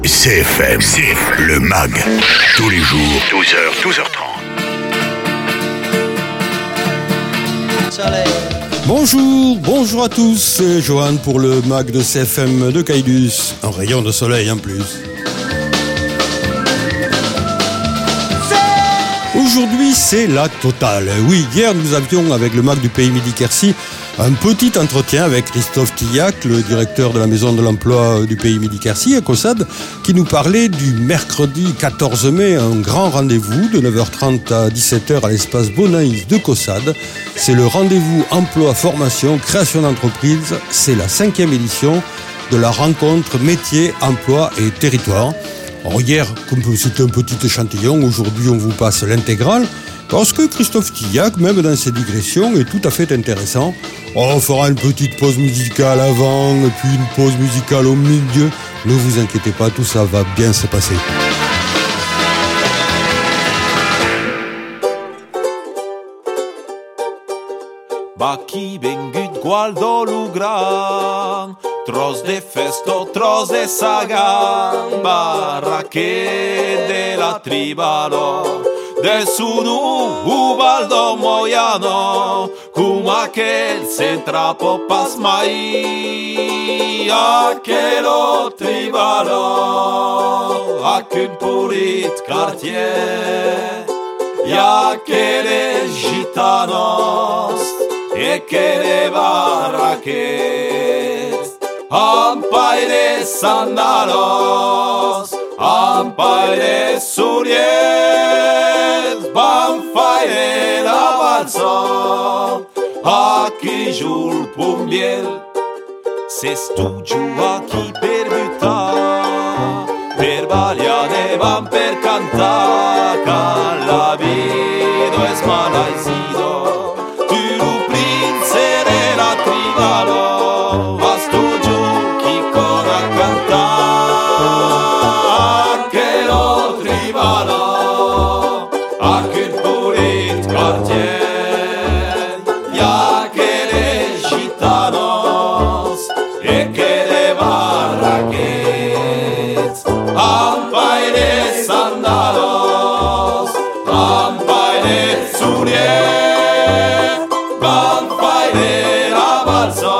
CFM, le MAG, tous les jours, 12h, 12h30. Bonjour à tous, c'est Johan pour le MAG de CFM de Caïdus, un rayon de soleil en plus. Aujourd'hui, c'est la totale. Oui, hier, nous avions, avec le MAG du Pays Midi-Quercy, un petit entretien avec Christophe Tillac, le directeur de la Maison de l'Emploi du Pays Midi-Quercy, à COSAD, qui nous parlait du mercredi 14 mai, un grand rendez-vous de 9h30 à 17h à l'espace Bonaïs de COSAD. C'est le rendez-vous emploi, formation, création d'entreprise. C'est la 5e édition de la rencontre métier, emploi et territoire. Alors hier, comme c'était un petit échantillon, aujourd'hui on vous passe l'intégrale, parce que Christophe Tillac, même dans ses digressions, est tout à fait intéressant. On fera une petite pause musicale avant, et puis une pause musicale au milieu. Ne vous inquiétez pas, tout ça va bien se passer. Baki bengut gualdo lugran, tros de festo, tros de sagan, barraque de la tribalo, del sunu ubaldo moyano, kuma aquel centrapo pasmai, aquelo tribalo, acun pulit quartier, y aqueles gitanos, e che le barraques, ampaires sandalos, ampaires suriers, banfaire la balso, aquí jul pumbiel, se studio aquí per buttar, per baliare van per cantar, can la vida es malaisido. Vas tu giuchi con a cantare che lo tribalo a che pulit quartier ya che le gitanos e che le barraques ampaires sandalos ampaires surier ampaires la balso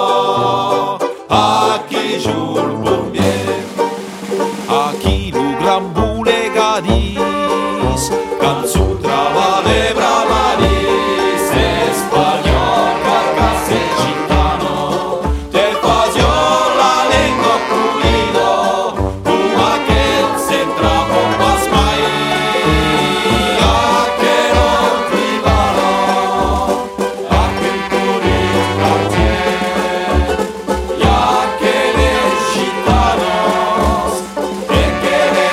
aquí jul bombier aquí lu gran bulegadis can su travale bravaris español carcase gitano te facio la lengua pulido uma que se trapo pasmai aquero tribalo aquel pulit quartier ya que les gitanos e que le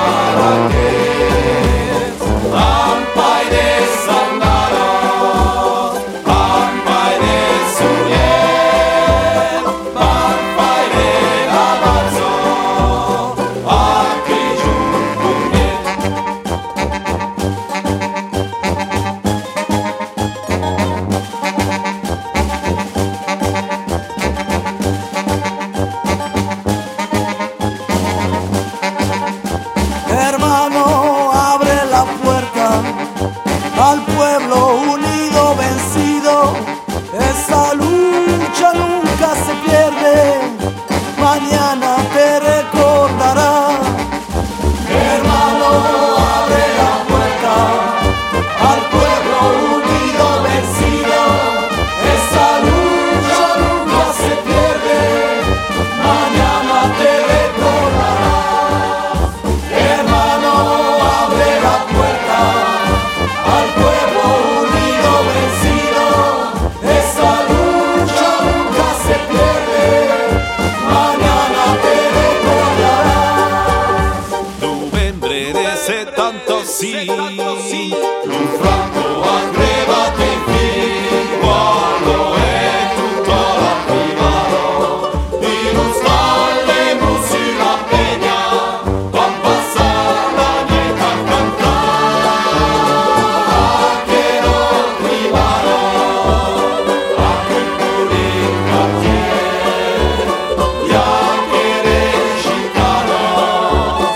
barraques ampaires sandalos ampaires surier ampaires abalso aquí jul pumbier Hermano, abre la puerta al pueblo unido vencido. Esa lucha nunca se pierde, mañana te recordará. Hermano, abre la puerta al pueblo unido vencido. Esa lucha nunca se pierde, mañana te recordará. Hermano, abre la puerta al pueblo unido vencido. Esa lucha nunca se pierde, mañana te recordará. Novembre de 76 un franco arrebate fin quando è tutto l'attivato in un stalle musi la peña van passar la nieta a cantare che lo tribalo a che pulit quartier ya che le gitanos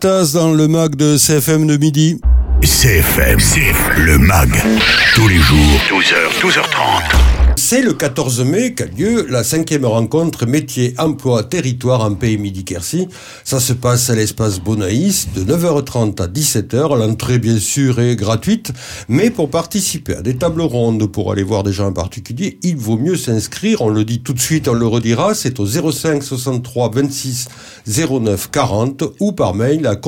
Cartas dans le mag de CFM de midi. CFM, le MAG. Tous les jours, 12h, 12h30. C'est le 14 mai qu'a lieu la 5e rencontre métier, emploi, territoire en Pays Midi-Quercy. Ça se passe à l'espace Bonaïs de 9h30 à 17h. L'entrée, bien sûr, est gratuite. Mais pour participer à des tables rondes, pour aller voir des gens en particulier, il vaut mieux s'inscrire. On le dit tout de suite, on le redira. C'est au 05 63 26 09 40 ou par mail à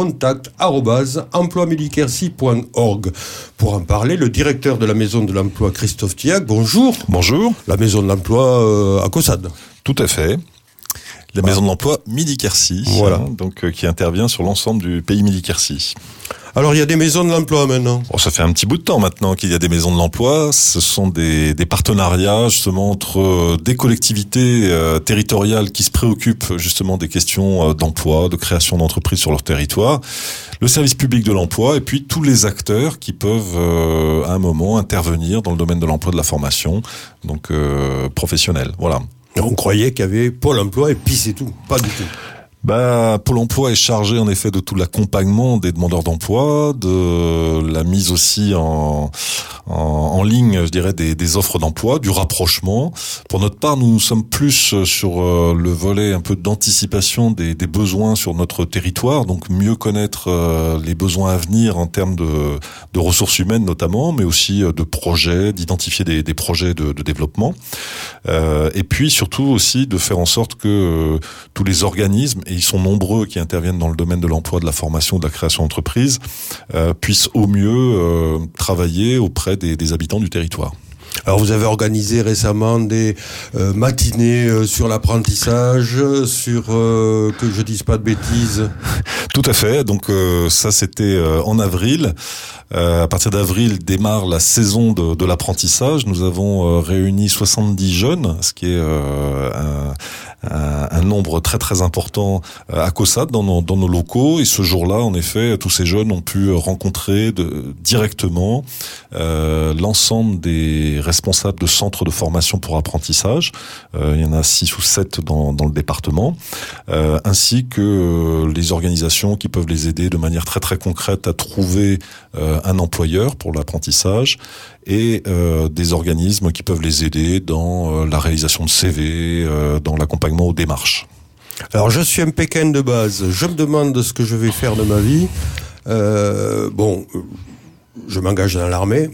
contact@emploimediquercy.org. Pour en parler, le directeur de la Maison de l'Emploi, Christophe Tillac, bonjour. Bonjour. La Maison de l'Emploi à Caussade. Tout à fait. La Maison de l'Emploi Midi-Quercy, voilà. Donc qui intervient sur l'ensemble du pays Midi-Quercy. Alors il y a des maisons de l'emploi maintenant. Bon, ça fait un petit bout de temps maintenant qu'il y a des maisons de l'emploi. Ce sont des partenariats justement entre des collectivités territoriales qui se préoccupent justement des questions d'emploi, de création d'entreprises sur leur territoire, le service public de l'emploi et puis tous les acteurs qui peuvent à un moment intervenir dans le domaine de l'emploi, de la formation, donc professionnelle. Voilà. Et on croyait qu'il y avait Pôle emploi et puis c'est tout. Pas du tout. Pôle emploi est chargé en effet de tout l'accompagnement des demandeurs d'emploi, de la mise aussi en ligne, je dirais, des offres d'emploi, du rapprochement. Pour notre part, nous sommes plus sur le volet un peu d'anticipation des besoins sur notre territoire, donc mieux connaître les besoins à venir en termes de ressources humaines notamment, mais aussi de projets, d'identifier des projets de développement. Et puis surtout aussi de faire en sorte que tous les organismes, et ils sont nombreux qui interviennent dans le domaine de l'emploi, de la formation, de la création d'entreprises, puissent au mieux travailler auprès des habitants du territoire. Alors vous avez organisé récemment des matinées sur l'apprentissage, sur que je dise pas de bêtises. Tout à fait. Donc ça c'était en avril. À partir d'avril démarre la saison de l'apprentissage. Nous avons réuni 70 jeunes, ce qui est un nombre très très important à Caussade dans nos locaux. Et ce jour-là, en effet, tous ces jeunes ont pu rencontrer directement l'ensemble des responsables de centres de formation pour apprentissage. Il y en a 6 ou 7 dans le département, ainsi que les organisations qui peuvent les aider de manière très très concrète à trouver un employeur pour l'apprentissage et des organismes qui peuvent les aider dans la réalisation de CV, dans l'accompagnement aux démarches. Alors je suis un Pékin de base, je me demande ce que je vais faire de ma vie. Je m'engage dans l'armée.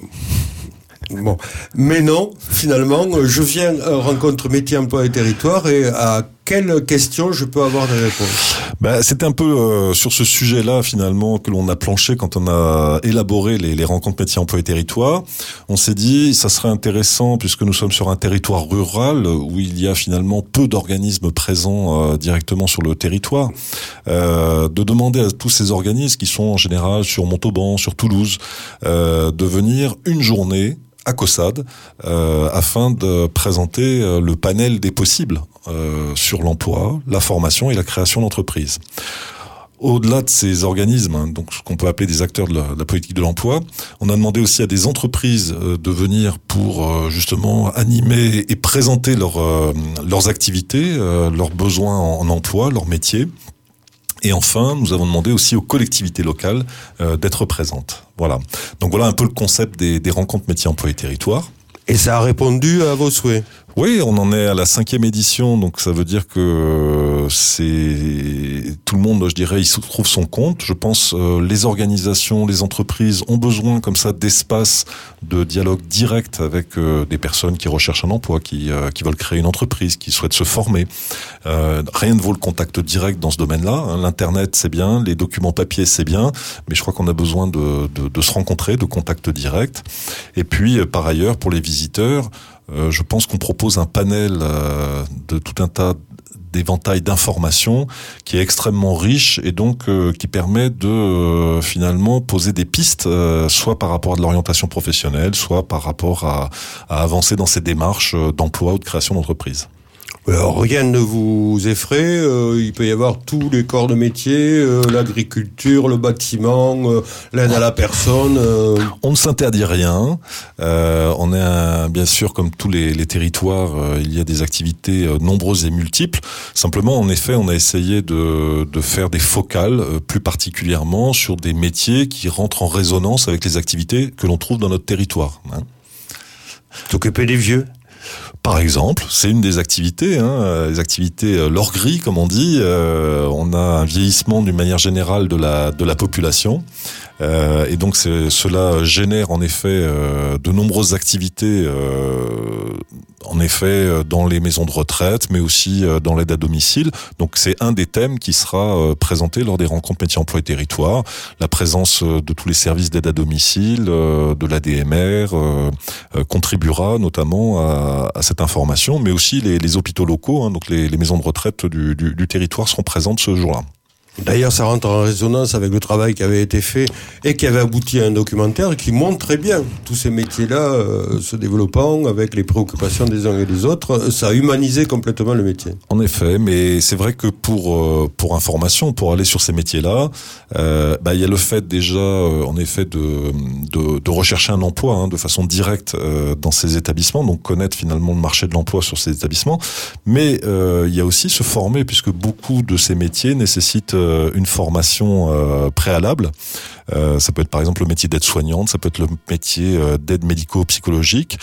Bon, mais non, finalement, je viens rencontre métier, emploi et territoire et à quelles questions je peux avoir des réponses? C'est un peu sur ce sujet-là finalement que l'on a planché quand on a élaboré les rencontres métiers, emploi et territoire. On s'est dit ça serait intéressant puisque nous sommes sur un territoire rural où il y a finalement peu d'organismes présents directement sur le territoire, de demander à tous ces organismes qui sont en général sur Montauban, sur Toulouse, de venir une journée à Caussade afin de présenter le panel des possibles sur l'emploi, la formation et la création d'entreprises. Au-delà de ces organismes, donc ce qu'on peut appeler des acteurs de la politique de l'emploi, on a demandé aussi à des entreprises de venir pour justement animer et présenter leurs activités, leurs besoins en emploi, leurs métiers. Et enfin, nous avons demandé aussi aux collectivités locales d'être présentes. Voilà. Donc voilà un peu le concept des rencontres métiers, emploi et territoire. Et ça a répondu à vos souhaits? Oui, on en est à la 5e édition, donc ça veut dire que c'est tout le monde, je dirais, il se trouve son compte. Je pense les organisations, les entreprises ont besoin comme ça d'espace de dialogue direct avec des personnes qui recherchent un emploi, qui veulent créer une entreprise, qui souhaitent se former. Rien ne vaut le contact direct dans ce domaine-là. Hein. L'internet c'est bien, les documents papier c'est bien, mais je crois qu'on a besoin de se rencontrer, de contact direct. Et puis par ailleurs pour les visiteurs, je pense qu'on propose un panel de tout un tas d'éventail d'informations qui est extrêmement riche et donc qui permet de finalement poser des pistes, soit par rapport à de l'orientation professionnelle, soit par rapport à avancer dans ces démarches d'emploi ou de création d'entreprise. Alors, rien ne vous effraie, il peut y avoir tous les corps de métier, l'agriculture, le bâtiment, l'aide à la personne. On ne s'interdit rien. On est bien sûr, comme tous les territoires, il y a des activités nombreuses et multiples. Simplement, en effet, on a essayé de faire des focales, plus particulièrement sur des métiers qui rentrent en résonance avec les activités que l'on trouve dans notre territoire. S'occuper des vieux. Par exemple, c'est une des activités, les activités l'orgrie, comme on dit. On a un vieillissement d'une manière générale de la population. Et donc cela génère en effet de nombreuses activités, en effet dans les maisons de retraite, mais aussi dans l'aide à domicile. Donc c'est un des thèmes qui sera présenté lors des rencontres métiers emploi et territoire. La présence de tous les services d'aide à domicile, de l'ADMR, contribuera notamment à cette information, mais aussi les hôpitaux locaux, donc les maisons de retraite du territoire seront présentes ce jour-là. D'ailleurs, ça rentre en résonance avec le travail qui avait été fait et qui avait abouti à un documentaire qui montre très bien tous ces métiers-là se développant avec les préoccupations des uns et des autres. Ça a humanisé complètement le métier. En effet, mais c'est vrai que pour information, pour aller sur ces métiers-là, il y a le fait déjà, en effet, de rechercher un emploi de façon directe dans ces établissements, donc connaître finalement le marché de l'emploi sur ces établissements. Mais il y a aussi se former, puisque beaucoup de ces métiers nécessitent une formation préalable. Ça peut être par exemple le métier d'aide-soignante, ça peut être le métier d'aide médico-psychologique.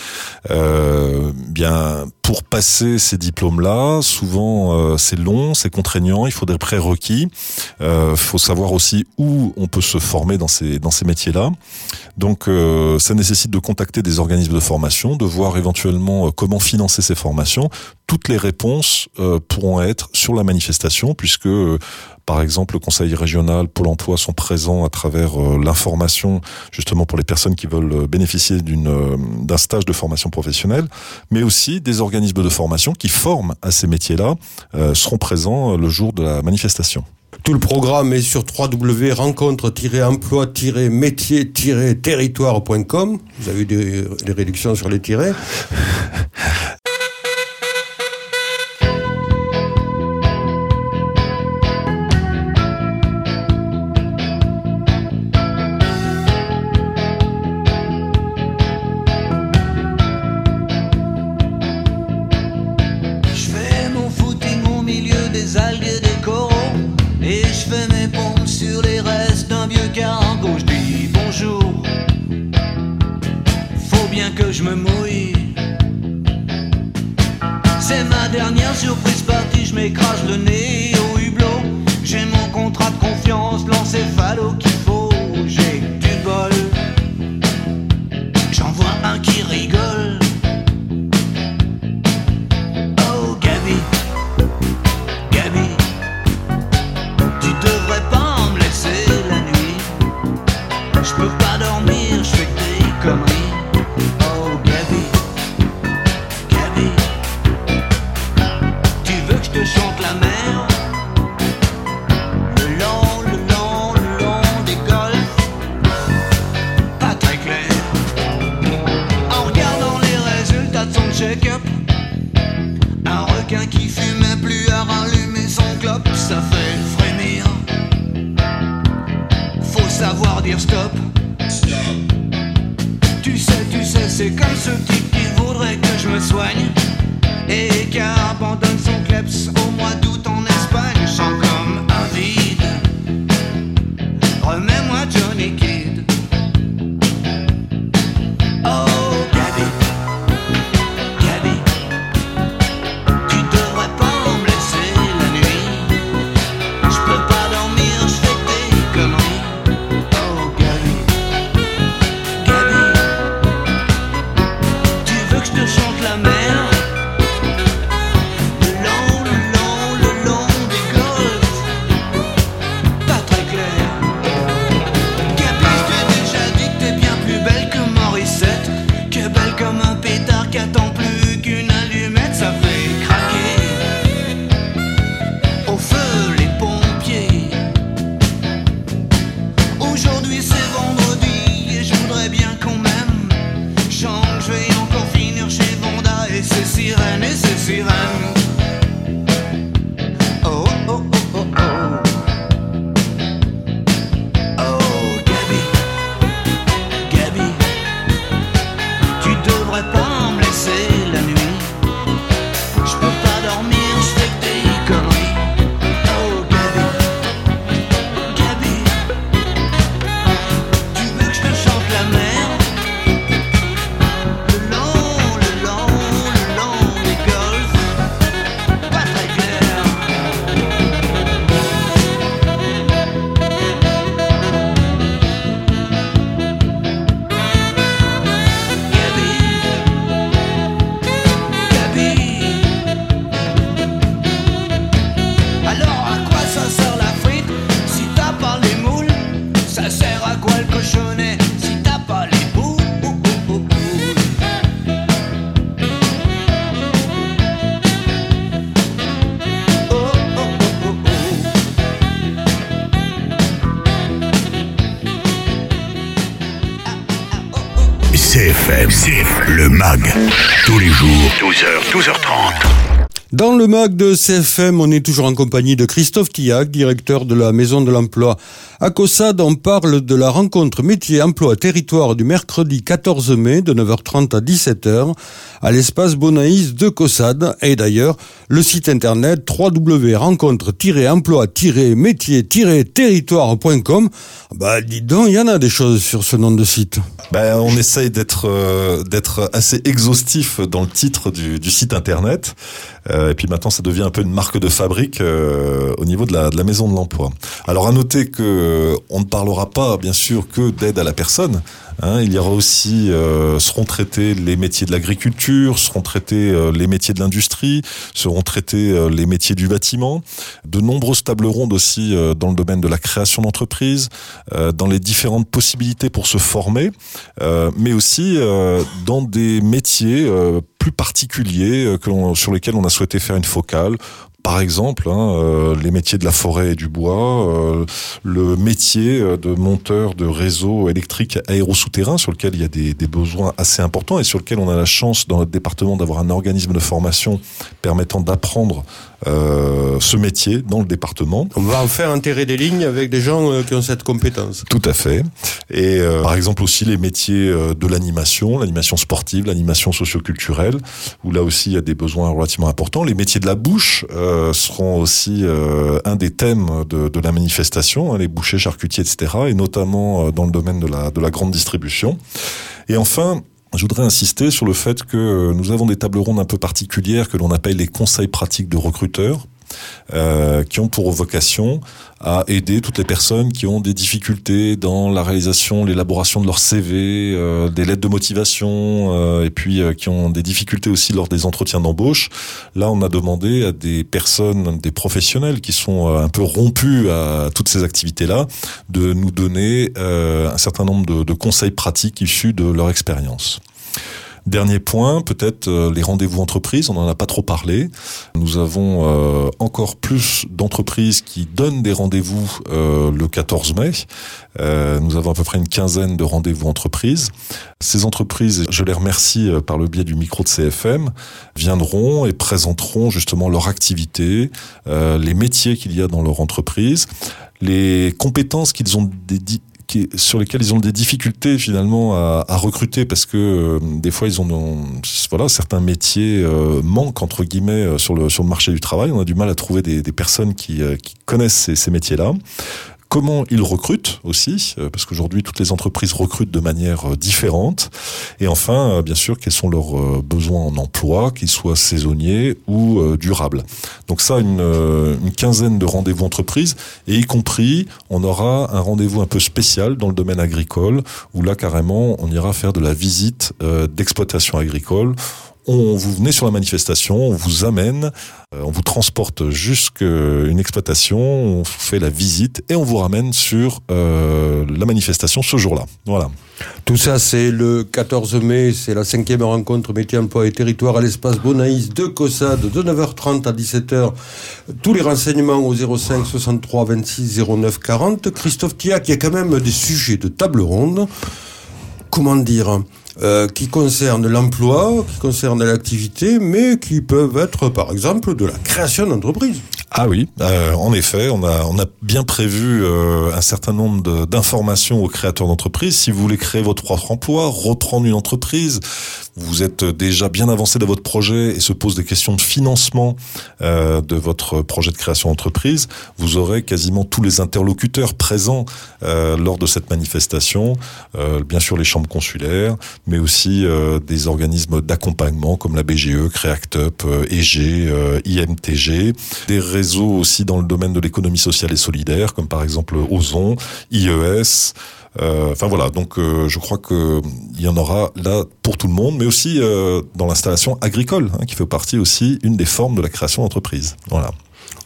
Pour passer ces diplômes-là, souvent c'est long, c'est contraignant, il faut des prérequis. Faut savoir aussi où on peut se former dans ces métiers-là. Donc ça nécessite de contacter des organismes de formation, de voir éventuellement comment financer ces formations. Toutes les réponses pourront être sur la manifestation, puisque par exemple, le Conseil régional, Pôle emploi sont présents à travers l'information, justement pour les personnes qui veulent bénéficier d'un stage de formation professionnelle, mais aussi des organismes de formation qui forment à ces métiers-là seront présents le jour de la manifestation. Tout le programme est sur www.rencontre-emploi-métier-territoire.com. Vous avez eu des réductions sur les tirets. Que je me mouille. C'est ma dernière surprise partie, je m'écrase le nez au hublot. J'ai mon contrat de confiance, l'encéphalo qu'il faut. J'ai du bol, j'en vois un qui rigole. Oh Gabi, Gabi, tu devrais pas me laisser la nuit. Je peux pas dormir, je fais que des conneries. Je chante la mer, le long des golfs, pas très clair. En regardant les résultats de son check-up, un requin qui fumait plus à rallumer son clope, ça fait frémir. Faut savoir dire stop. Tu sais, c'est comme ce type qui voudrait que je me soigne et qui abandonne son kleps au mois d'août en Espagne. Je sens comme un vide. Remets-moi Johnny Kidd. Oh Gabi, Gabi, tu devrais pas me laisser la nuit. Je peux pas dormir, je fais des conneries. Oh Gabi, Gabi, tu veux que je te chante la mer? Sirène, CFM, le MAG. Tous les jours, 12h, 12h30. Dans le MAG de CFM, on est toujours en compagnie de Christophe Tillac, directeur de la Maison de l'Emploi. À COSAD, on parle de la rencontre métier, emploi, territoire du mercredi 14 mai de 9h30 à 17h à l'espace Bonaïs de COSAD. Et d'ailleurs, le site internet www.rencontre-emploi-métier-territoire.com. Dis donc, il y en a des choses sur ce nom de site. On essaye d'être assez exhaustif dans le titre du site internet. Et puis maintenant, ça devient un peu une marque de fabrique au niveau de la Maison de l'Emploi. Alors, à noter que on ne parlera pas, bien sûr, que d'aide à la personne. Il y aura aussi, seront traités les métiers de l'agriculture, seront traités les métiers de l'industrie, seront traités les métiers du bâtiment. De nombreuses tables rondes aussi dans le domaine de la création d'entreprises, dans les différentes possibilités pour se former, mais aussi dans des métiers plus particuliers sur lesquels on a souhaité faire une focale. Par exemple, les métiers de la forêt et du bois, le métier de monteur de réseaux électriques aérosouterrains sur lequel il y a des besoins assez importants et sur lequel on a la chance dans notre département d'avoir un organisme de formation permettant d'apprendre ce métier dans le département. On va enfin enterrer des lignes avec des gens qui ont cette compétence. Tout à fait. Et par exemple aussi les métiers de l'animation sportive, l'animation socioculturelle, où là aussi il y a des besoins relativement importants. Les métiers de la bouche seront aussi un des thèmes de la manifestation, les bouchers, charcutiers, etc. Et notamment dans le domaine de la grande distribution. Et enfin, je voudrais insister sur le fait que nous avons des tables rondes un peu particulières que l'on appelle les conseils pratiques de recruteurs, qui ont pour vocation à aider toutes les personnes qui ont des difficultés dans la réalisation, l'élaboration de leur CV, des lettres de motivation, et puis qui ont des difficultés aussi lors des entretiens d'embauche. Là, on a demandé à des personnes, des professionnels qui sont un peu rompus à toutes ces activités-là, de nous donner un certain nombre de conseils pratiques issus de leur expérience. Dernier point, peut-être les rendez-vous entreprises, on n'en a pas trop parlé. Nous avons encore plus d'entreprises qui donnent des rendez-vous le 14 mai. Nous avons à peu près une quinzaine de rendez-vous entreprises. Ces entreprises, je les remercie par le biais du micro de CFM, viendront et présenteront justement leur activité, les métiers qu'il y a dans leur entreprise, les compétences qu'ils ont sur lesquels ils ont des difficultés finalement à recruter parce que des fois certains métiers manquent entre guillemets sur le marché du travail. On a du mal à trouver des personnes qui connaissent ces métiers-là. Comment ils recrutent aussi, parce qu'aujourd'hui toutes les entreprises recrutent de manière différente. Et enfin, bien sûr, quels sont leurs besoins en emploi, qu'ils soient saisonniers ou durables. Donc ça, une quinzaine de rendez-vous entreprises, et y compris, on aura un rendez-vous un peu spécial dans le domaine agricole, où là carrément, on ira faire de la visite d'exploitation agricole. Vous venez sur la manifestation, on vous amène, on vous transporte jusqu'à une exploitation, on vous fait la visite et on vous ramène sur la manifestation ce jour-là. Voilà. Tout ça, c'est le 14 mai, c'est la 5e rencontre métier, emploi et territoire à l'espace Bonaïs de COSAD de 9h30 à 17h. Tous les renseignements au 05 63 26 09 40. Christophe Tillac, il y a quand même des sujets de table ronde. Comment dire qui concernent l'emploi, qui concernent l'activité, mais qui peuvent être, par exemple, de la création d'entreprise. Ah oui, en effet, on a bien prévu un certain nombre d'informations aux créateurs d'entreprises. Si vous voulez créer votre propre emploi, reprendre une entreprise, vous êtes déjà bien avancé dans votre projet et se pose des questions de financement de votre projet de création d'entreprise, vous aurez quasiment tous les interlocuteurs présents lors de cette manifestation. Bien sûr, les chambres consulaires, mais aussi des organismes d'accompagnement comme la BGE, Créactup, EG, IMTG, des réseaux aussi dans le domaine de l'économie sociale et solidaire, comme par exemple Ozon, IES. Donc je crois que il y en aura là pour tout le monde, mais aussi dans l'installation agricole, qui fait partie aussi une des formes de la création d'entreprise. Voilà.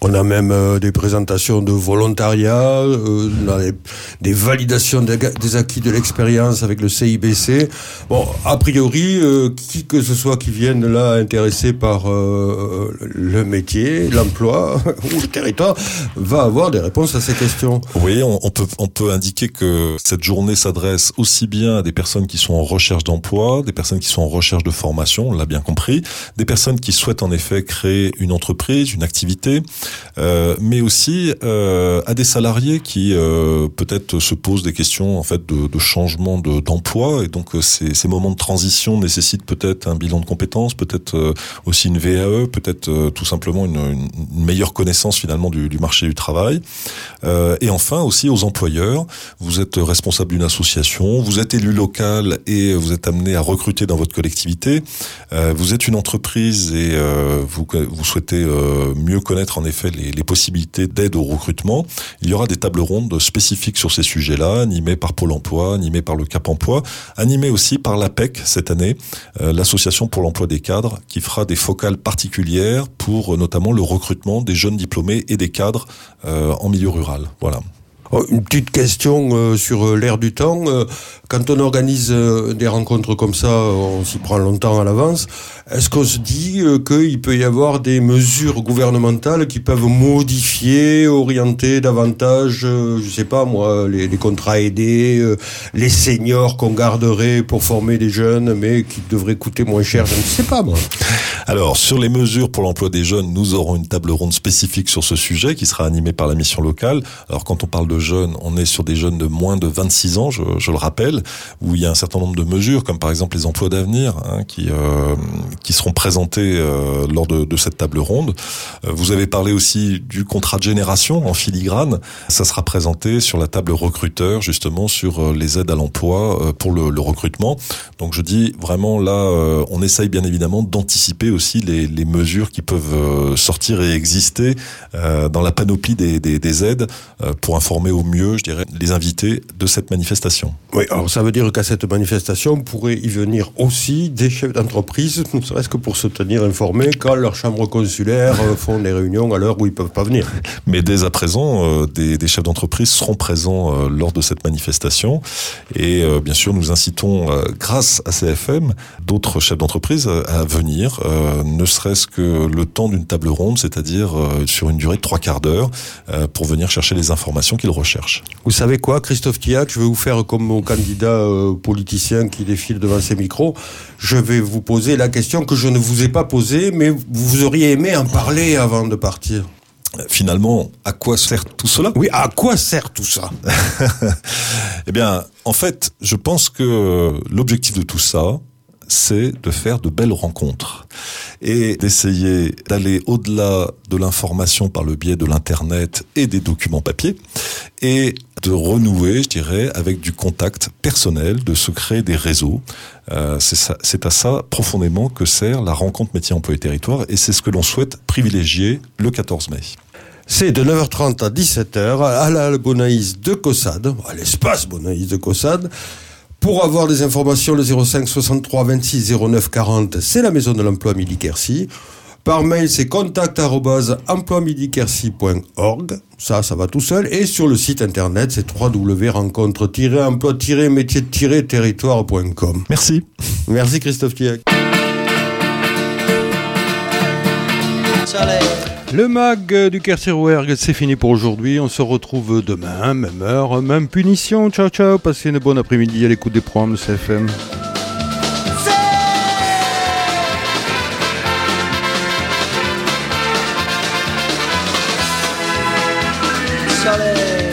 On a même des présentations de volontariat, on a des validations des acquis de l'expérience avec le CIBC. Bon, a priori, qui que ce soit qui vienne là intéressé par le métier, l'emploi ou le territoire, va avoir des réponses à ces questions. Oui, on peut indiquer que cette journée s'adresse aussi bien à des personnes qui sont en recherche d'emploi, des personnes qui sont en recherche de formation, on l'a bien compris, des personnes qui souhaitent en effet créer une entreprise, une activité, mais aussi à des salariés qui peut-être se posent des questions en fait de changement d'emploi, et donc ces moments de transition nécessitent peut-être un bilan de compétences, peut-être aussi une VAE, peut-être tout simplement une meilleure connaissance finalement du marché du travail, et enfin aussi aux employeurs. Vous êtes responsable d'une association, vous êtes élu local et vous êtes amené à recruter dans votre collectivité, vous êtes une entreprise et vous souhaitez mieux connaître en effet les possibilités d'aide au recrutement. Il y aura des tables rondes spécifiques sur ces sujets-là, animées par Pôle emploi, animées par le Cap emploi, animées aussi par l'APEC cette année, l'association pour l'emploi des cadres, qui fera des focales particulières pour notamment le recrutement des jeunes diplômés et des cadres en milieu rural. Voilà. Une petite question sur l'air du temps. Quand on organise des rencontres comme ça, on s'y prend longtemps à l'avance. Est-ce qu'on se dit qu'il peut y avoir des mesures gouvernementales qui peuvent modifier, orienter davantage, je sais pas moi, les contrats aidés, les seniors qu'on garderait pour former des jeunes, mais qui devraient coûter moins cher, je ne sais pas moi. Alors, sur les mesures pour l'emploi des jeunes, nous aurons une table ronde spécifique sur ce sujet qui sera animée par la mission locale. Alors, quand on parle de jeunes, on est sur des jeunes de moins de 26 ans, je le rappelle, où il y a un certain nombre de mesures, comme par exemple les emplois d'avenir, qui seront présentés lors de cette table ronde. Vous avez parlé aussi du contrat de génération en filigrane. Ça sera présenté sur la table recruteur, justement, sur les aides à l'emploi pour le recrutement. Donc, je dis vraiment là, on essaye bien évidemment d'anticiper aussi les mesures qui peuvent sortir et exister dans la panoplie des aides pour informer au mieux, je dirais, les invités de cette manifestation. Oui, alors ça veut dire qu'à cette manifestation pourraient y venir aussi des chefs d'entreprise, ne serait-ce que pour se tenir informés quand leurs chambres consulaires font des réunions à l'heure où ils peuvent pas venir. Mais dès à présent, des chefs d'entreprise seront présents lors de cette manifestation, et bien sûr nous incitons, grâce à CFM, d'autres chefs d'entreprise à venir, ne serait-ce que le temps d'une table ronde, c'est-à-dire sur une durée de 3/4 d'heure, pour venir chercher les informations qu'ils recherchent. Vous savez quoi, Christophe Tillac, je vais vous faire comme mon candidat politicien qui défile devant ses micros. Je vais vous poser la question que je ne vous ai pas posée, mais vous auriez aimé en parler avant de partir. Finalement, à quoi sert tout cela ? Oui, à quoi sert tout ça ? Eh bien, en fait, je pense que l'objectif de tout ça, c'est de faire de belles rencontres et d'essayer d'aller au-delà de l'information par le biais de l'Internet et des documents papier, et de renouer, je dirais, avec du contact personnel, de se créer des réseaux. C'est à ça profondément que sert la rencontre métier emploi et territoire, et c'est ce que l'on souhaite privilégier le 14 mai. C'est de 9h30 à 17h à la Bonaïs de Caussade, à l'espace Bonaïs de Caussade. Pour avoir des informations, le 05 63 26 09 40, c'est la maison de l'emploi Midi-Quercy. Par mail, c'est contact@emploimidi-quercy.org. Ça va tout seul. Et sur le site internet, c'est www.rencontre-emploi-métier-territoire.com. Merci. Merci Christophe Tillac. Le mag du Quercy-Rouergue, c'est fini pour aujourd'hui. On se retrouve demain, même heure, même punition. Ciao, ciao. Passez une bonne après-midi à l'écoute des programmes de CFM. Soleil.